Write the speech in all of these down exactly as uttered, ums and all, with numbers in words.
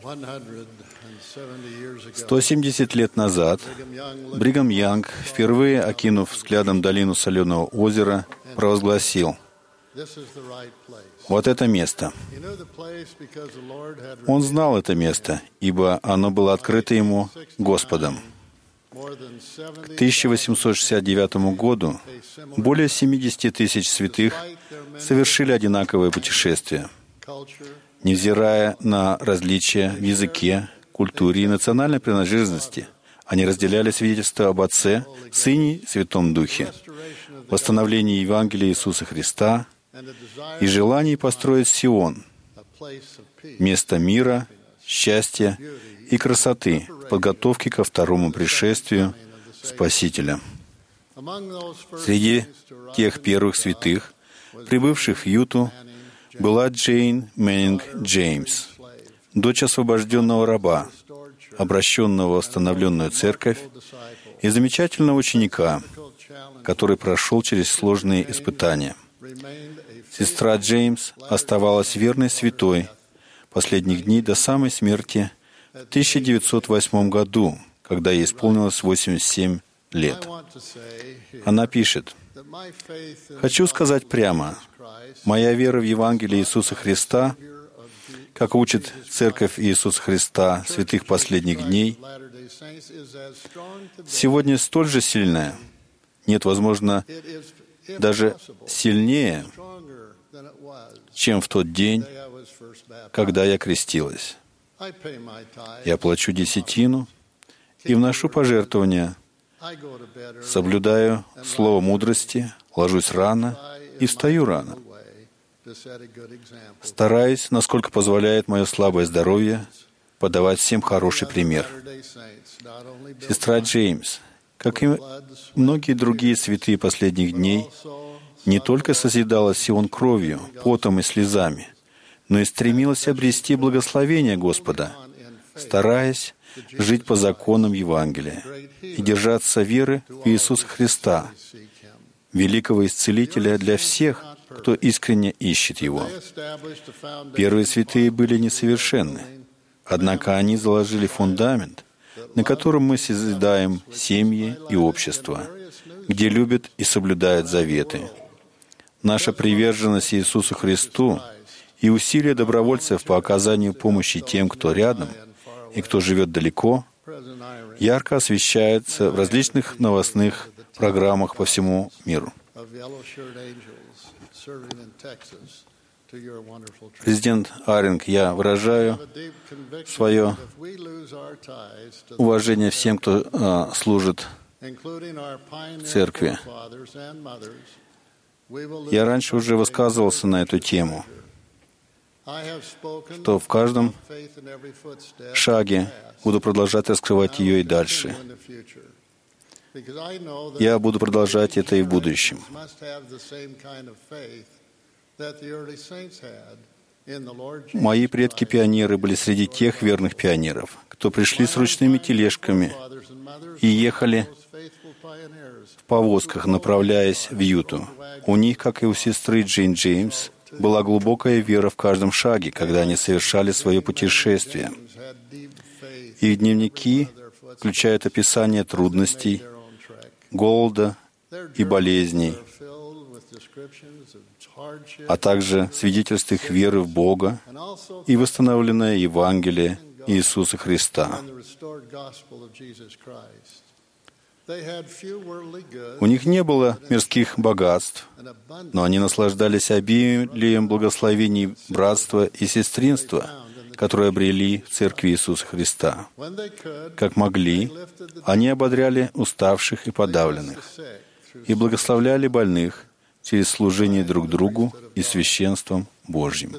сто семьдесят лет назад Бригам Янг, впервые окинув взглядом долину Соленого озера, провозгласил: «Вот это место». Он знал это место, ибо оно было открыто ему Господом. К тысяча восемьсот шестьдесят девятому году более семидесяти тысяч святых совершили одинаковое путешествие. Невзирая на различия в языке, культуре и национальной принадлежности, они разделяли свидетельство об Отце, Сыне, Святом Духе, восстановлении Евангелия Иисуса Христа и желании построить Сион, место мира, счастья и красоты в подготовке ко второму пришествию Спасителя. Среди тех первых святых, прибывших в Юту, была Джейн Мэннинг Джеймс, дочь освобожденного раба, обращенного в восстановленную церковь, и замечательного ученика, который прошел через сложные испытания. Сестра Джеймс оставалась верной святой последних дней до самой смерти в тысяча девятьсот восьмом году, когда ей исполнилось восемьдесят семь лет. Она пишет: «Хочу сказать прямо, моя вера в Евангелие Иисуса Христа, как учит Церковь Иисуса Христа святых последних дней, сегодня столь же сильная, нет, возможно, даже сильнее, чем в тот день, когда я крестилась. Я плачу десятину и вношу пожертвования, соблюдаю слово мудрости, ложусь рано и встаю рано. Стараюсь, насколько позволяет мое слабое здоровье, подавать всем хороший пример. Сестра Джеймс, как и многие другие святые последних дней, не только созидала Сион кровью, потом и слезами, но и стремилась обрести благословение Господа, стараясь жить по законам Евангелия и держаться веры в Иисуса Христа, великого исцелителя для всех, кто искренне ищет Его. Первые святые были несовершенны, однако они заложили фундамент, на котором мы созидаем семьи и общества, где любят и соблюдают заветы. Наша приверженность Иисусу Христу и усилия добровольцев по оказанию помощи тем, кто рядом и кто живет далеко, ярко освещается в различных новостных программах по всему миру. Президент Аринг, я выражаю свое уважение всем, кто а, служит церкви. Я раньше уже высказывался на эту тему, что в каждом шаге буду продолжать раскрывать ее и дальше. Я буду продолжать это и в будущем. Мои предки-пионеры были среди тех верных пионеров, кто пришли с ручными тележками и ехали в повозках, направляясь в Юту. У них, как и у сестры Джейн Джеймс, была глубокая вера в каждом шаге, когда они совершали свое путешествие. Их дневники включают описание трудностей, голода и болезней, а также свидетельств их веры в Бога и восстановленное Евангелие Иисуса Христа. У них не было мирских богатств, но они наслаждались обилием благословений братства и сестринства, которые обрели в Церкви Иисуса Христа. Как могли, они ободряли уставших и подавленных и благословляли больных через служение друг другу и священством Божьим.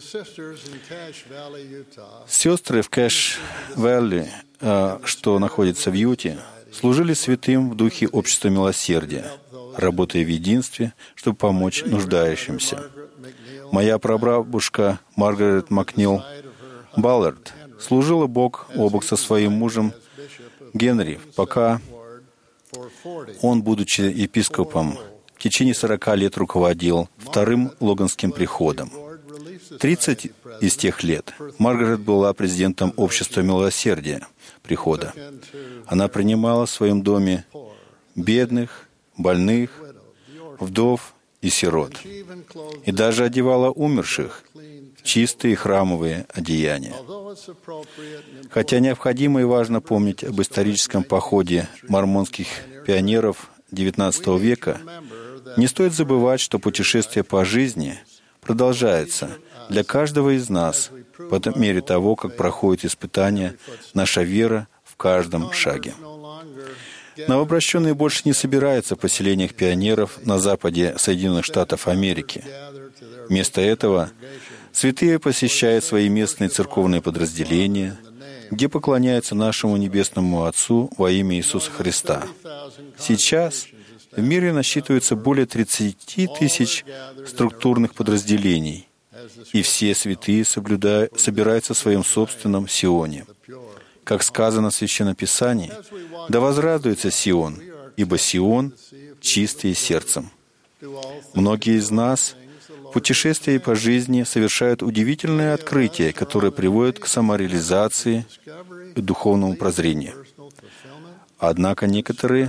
Сестры в Кэш-Вэлли, что находится в Юте, служили святым в духе общества милосердия, работая в единстве, чтобы помочь нуждающимся. Моя прабабушка Маргарет Макнил Баллард служила бок о бок со своим мужем Генри, пока он, будучи епископом, в течение сорока лет руководил Вторым Логанским приходом. тридцать из тех лет Маргарет была президентом Общества Милосердия Прихода. Она принимала в своем доме бедных, больных, вдов и сирот, и даже одевала умерших в чистые храмовые одеяния. Хотя необходимо и важно помнить об историческом походе мормонских пионеров девятнадцатого века, не стоит забывать, что путешествие по жизни продолжается для каждого из нас по мере того, как проходит испытание наша вера в каждом шаге. Новообращенные больше не собираются в поселениях пионеров на западе Соединенных Штатов Америки. Вместо этого святые посещают свои местные церковные подразделения, где поклоняются нашему Небесному Отцу во имя Иисуса Христа. Сейчас в мире насчитывается более тридцати тысяч структурных подразделений, и все святые соблюдают, собираются в своем собственном Сионе. Как сказано в Священном Писании, «Да возрадуется Сион, ибо Сион чистый сердцем». Многие из нас в путешествии по жизни совершают удивительные открытия, которые приводят к самореализации и духовному прозрению. Однако некоторые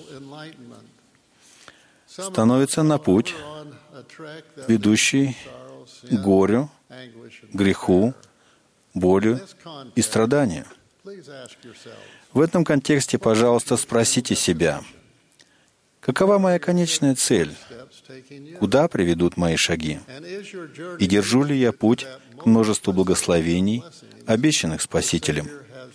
становятся на путь, ведущий к горю, греху, болью и страданию. В этом контексте, пожалуйста, спросите себя, какова моя конечная цель? Куда приведут мои шаги? И держу ли я путь к множеству благословений, обещанных Спасителем?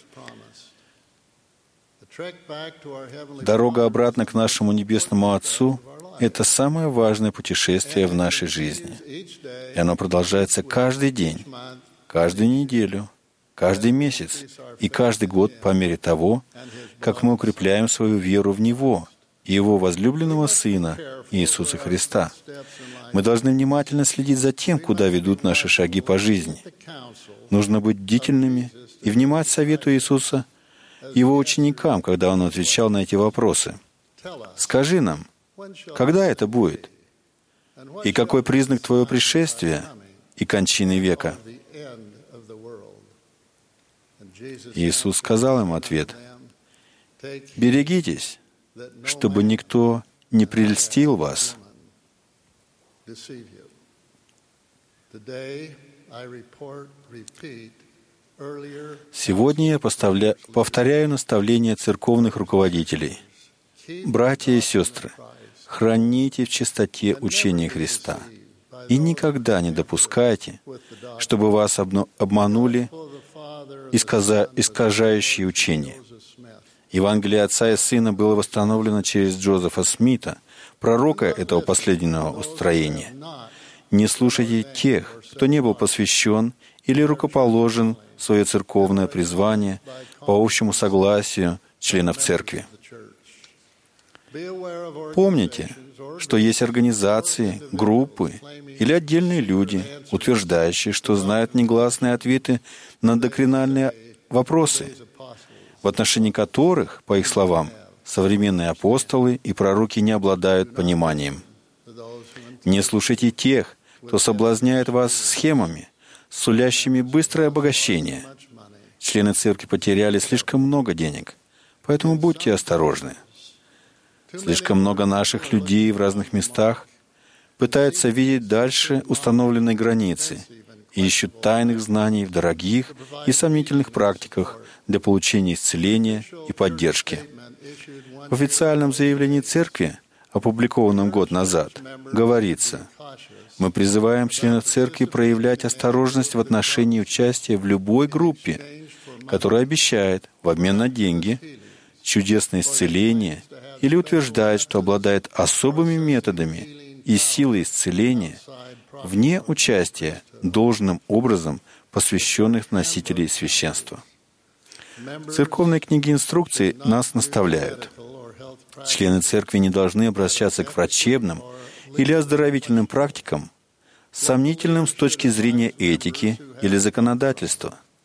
Дорога обратно к нашему Небесному Отцу — это самое важное путешествие в нашей жизни. И оно продолжается каждый день, каждую неделю, каждый месяц и каждый год по мере того, как мы укрепляем свою веру в Него и Его возлюбленного Сына Иисуса Христа. Мы должны внимательно следить за тем, куда ведут наши шаги по жизни. Нужно быть бдительными и внимать совету Иисуса Его ученикам, когда Он отвечал на эти вопросы. «Скажи нам, когда это будет? И какой признак Твоего пришествия и кончины века?» Иисус сказал им ответ: «Берегитесь, чтобы никто не прельстил вас». Сегодня я поставля... повторяю наставления церковных руководителей. Братья и сестры, храните в чистоте учение Христа и никогда не допускайте, чтобы вас обно... обманули исказа... искажающие учения. Евангелие Отца и Сына было восстановлено через Джозефа Смита, пророка этого последнего устроения. Не слушайте тех, кто не был посвящен или рукоположен в свое церковное призвание по общему согласию членов церкви. Помните, что есть организации, группы или отдельные люди, утверждающие, что знают негласные ответы на доктринальные вопросы, в отношении которых, по их словам, современные апостолы и пророки не обладают пониманием. Не слушайте тех, кто соблазняет вас схемами, сулящими быстрое обогащение. Члены церкви потеряли слишком много денег, поэтому будьте осторожны. Слишком много наших людей в разных местах пытаются видеть дальше установленной границы и ищут тайных знаний в дорогих и сомнительных практиках для получения исцеления и поддержки. В официальном заявлении церкви, опубликованном год назад, говорится: «Мы призываем членов церкви проявлять осторожность в отношении участия в любой группе, которая обещает в обмен на деньги чудесное исцеление или утверждает, что обладает особыми методами и силой исцеления вне участия должным образом посвященных носителей священства». Церковные книги инструкций нас наставляют. Члены церкви не должны обращаться к врачебным или оздоровительным практикам, сомнительным с точки зрения этики или законодательства.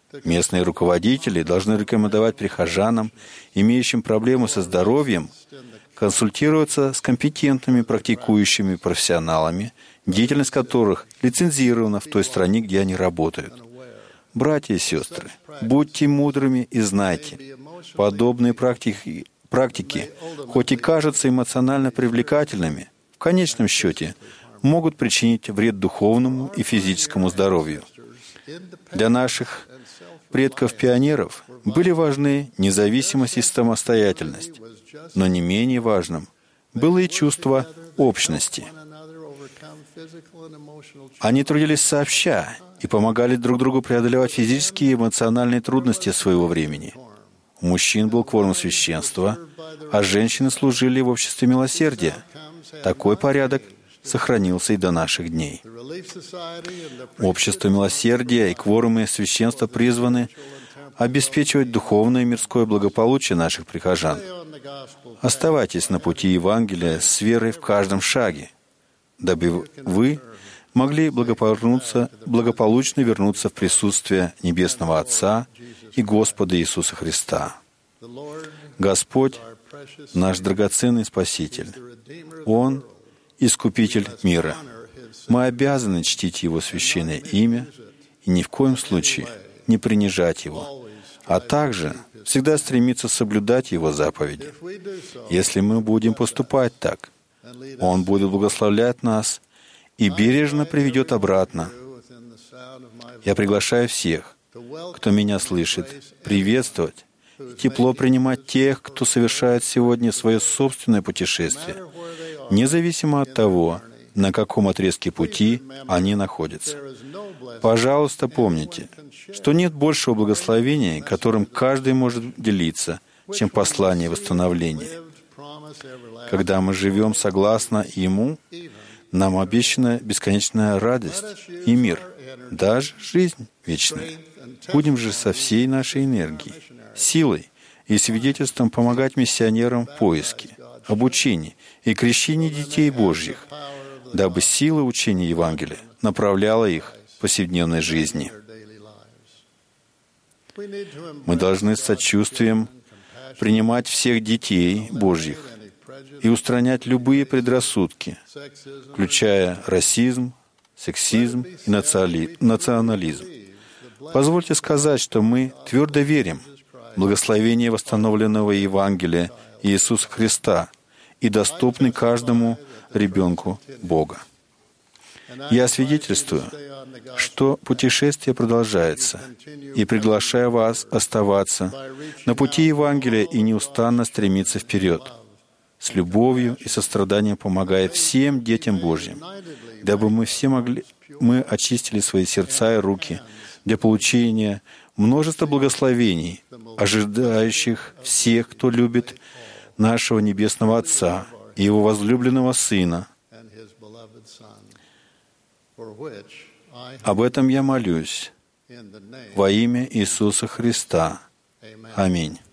Местные руководители должны рекомендовать прихожанам, имеющим проблемы со здоровьем, консультироваться с компетентными практикующими профессионалами, деятельность которых лицензирована в той стране, где они работают. Братья и сестры, будьте мудрыми и знайте, подобные практики, практики, хоть и кажутся эмоционально привлекательными, в конечном счете могут причинить вред духовному и физическому здоровью. Для наших предков-пионеров были важны независимость и самостоятельность, но не менее важным было и чувство общности. Они трудились сообща и помогали друг другу преодолевать физические и эмоциональные трудности своего времени. У мужчин был кворум священства, а женщины служили в обществе милосердия. Такой порядок сохранился и до наших дней. Общество милосердия и кворумы священства призваны обеспечивать духовное и мирское благополучие наших прихожан. Оставайтесь на пути Евангелия с верой в каждом шаге, дабы вы могли благополучно, благополучно вернуться в присутствие Небесного Отца и Господа Иисуса Христа. Господь — наш драгоценный Спаситель. Он — Искупитель мира. Мы обязаны чтить Его священное имя и ни в коем случае не принижать Его, а также всегда стремиться соблюдать Его заповеди. Если мы будем поступать так, Он будет благословлять нас и бережно приведет обратно. Я приглашаю всех, кто меня слышит, приветствовать и тепло принимать тех, кто совершает сегодня свое собственное путешествие, независимо от того, на каком отрезке пути они находятся. Пожалуйста, помните, что нет большего благословения, которым каждый может делиться, чем послание восстановления. Когда мы живем согласно Ему, нам обещана бесконечная радость и мир, даже жизнь вечная. Будем же со всей нашей энергией, силой и свидетельством помогать миссионерам в поиске, обучении и крещении детей Божьих, дабы сила учения Евангелия направляла их в повседневной жизни. Мы должны с сочувствием принимать всех детей Божьих и устранять любые предрассудки, включая расизм, сексизм и национализм. Позвольте сказать, что мы твердо верим в благословение восстановленного Евангелия Иисуса Христа и доступны каждому ребенку Бога. Я свидетельствую, что путешествие продолжается, и приглашаю вас оставаться на пути Евангелия и неустанно стремиться вперед, с любовью и состраданием помогая всем детям Божьим, дабы мы все могли, мы очистили свои сердца и руки для получения множества благословений, ожидающих всех, кто любит нашего Небесного Отца и Его возлюбленного Сына. Об этом я молюсь во имя Иисуса Христа. Аминь.